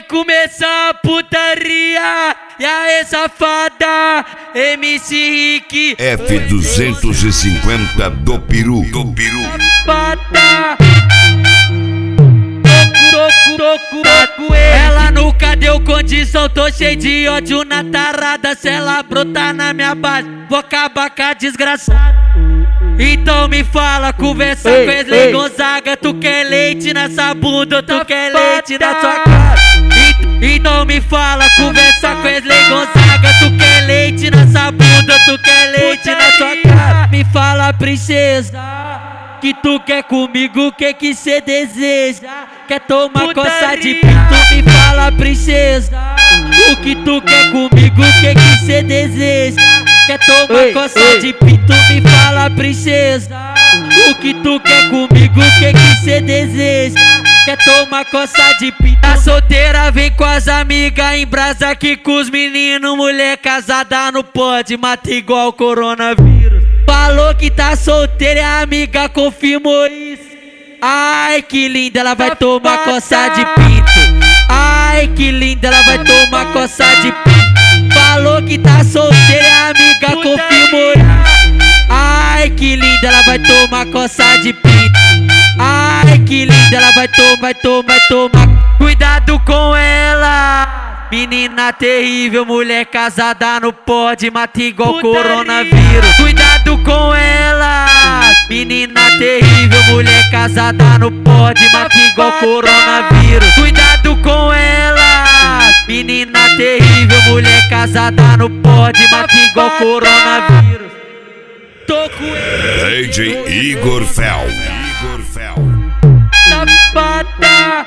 começar a putaria. E aí, safada, MC Rick F250 do Peru. Safada, toco, ela nunca deu condição. Tô cheio de ódio na tarada. Se ela brotar na minha base, vou acabar com a desgraçada. Então me fala, conversa com Wesley Gonzaga. Tu quer leite nessa bunda, tu quer leite na sua cara. Então me fala, conversa com Wesley Gonzaga. Tu quer leite nessa bunda, tu quer leite na sua cara. Me fala, princesa, que tu quer comigo, o que cê deseja? Quer tomar coça de pinto? Me fala, princesa, o que tu quer comigo, o que cê deseja? Quer tomar coça de pinto? Me fala, princesa, o que tu quer comigo, o que cê deseja? Quer tomar coça de pinto? Tá solteira, vem com as amigas, em brasa aqui com os meninos. Mulher casada não pode, mata igual coronavírus. Falou que tá solteira e a amiga confirmou isso. Ai, que linda, ela vai tomar coça de pinto. Ai, que linda, ela vai tomar coça de pinto. Falou que tá solteira e a amiga confirmou isso. Ai, que linda, ela vai tomar coça de pinto. Ai, que linda, ela vai tomar. Cuidado com ela, menina terrível. Mulher casada não pode, mata igual coronavírus. Cuidado com ela, menina terrível. Mulher casada não pode, mata igual coronavírus. Cuidado com ela, menina terrível. Mulher casada não pode, mata igual coronavírus. Tô com ele, DJ Igor Fel. safada.